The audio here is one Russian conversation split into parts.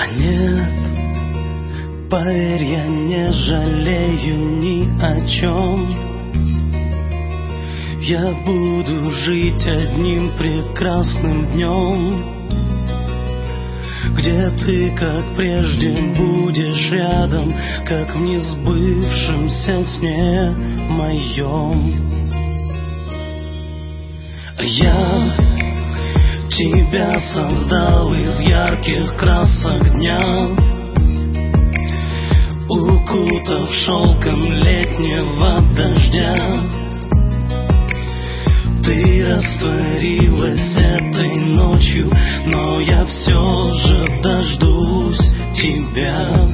А нет, поверь, я не жалею ни о чем. Я буду жить одним прекрасным днем, где ты, как прежде, будешь рядом, как в несбывшемся сне моем. Я тебя создал из ярких красок дня, укутав шелком летнего дождя. Ты растворилась этой ночью, но я все же дождусь тебя.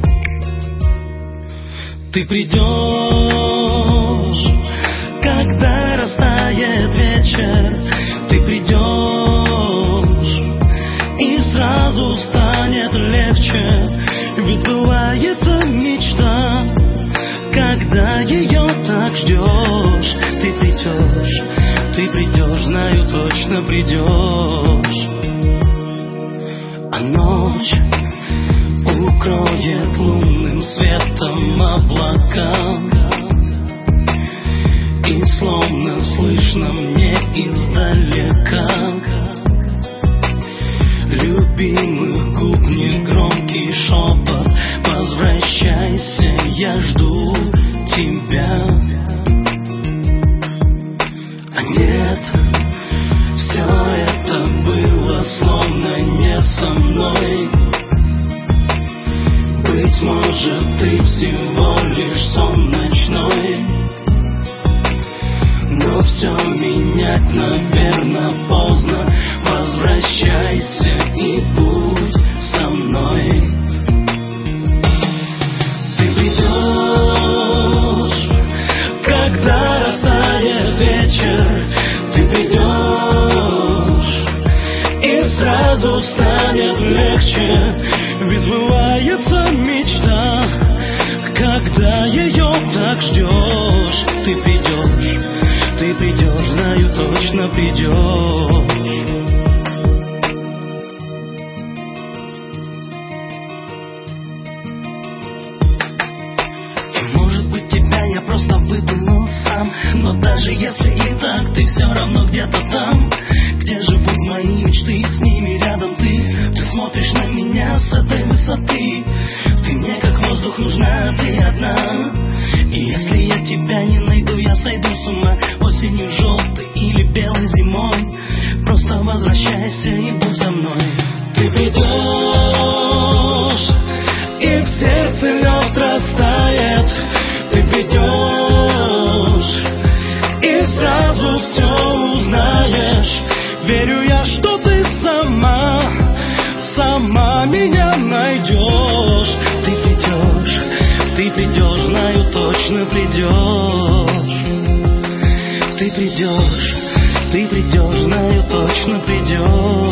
Ты придешь, когда растает вечер. Ты придешь, и сразу станет легче. Ведь сбывается мечта, когда ее так ждешь. Ты придешь, знаю, точно придешь. А ночь укроет лунным светом облака, и словно слышно мне издалека любимых губ негромкий шепот. Возвращайся, я жду тебя. А нет, все это было словно не со мной. Быть может, ты всего лишь сон ночной, но все менять, наверное, поздно. Возвращайся и будь со мной. Ты придешь, когда растает вечер. Ты придешь, и сразу станет легче. Ведь сбывается мечта, когда ее так ждешь. Ты придешь, знаю, точно придешь. И может быть тебя я просто выдумал сам, но даже если и так, ты все равно где-то там, где живут мои мечты, и с ними рядом ты. Ты смотришь на меня с этой высоты. Ты мне как воздух нужна, ты одна. И если я тебя не найду, я сойду с ума. Осенью желтой или белой зимой. Просто возвращайся и будь со мной. Ты придешь, и в сердце лед растает. Ты придешь, и сразу все узнаешь. Верю я, что ты сама меня найдешь. Ты придешь, знаю, точно придешь. Ты придешь, знаю, точно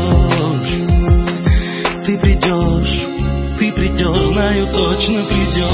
придешь. Ты придешь, знаю, точно придешь.